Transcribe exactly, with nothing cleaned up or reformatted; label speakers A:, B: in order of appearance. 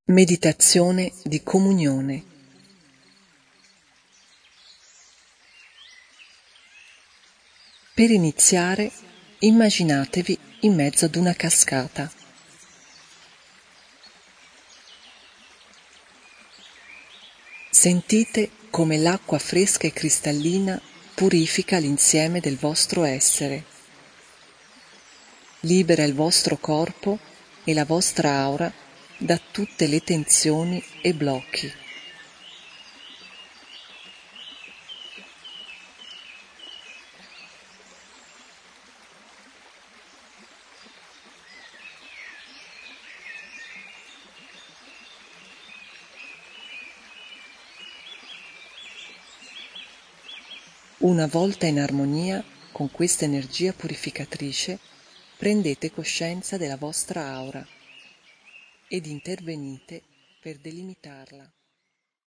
A: Meditazione di comunione. Per iniziare, immaginatevi in mezzo ad una cascata. Sentite come l'acqua fresca e cristallina purifica l'insieme del vostro essere. Libera il vostro corpo e la vostra aura da tutte le tensioni e blocchi. Una volta in armonia con questa energia purificatrice, prendete coscienza della vostra aura ed intervenite per delimitarla.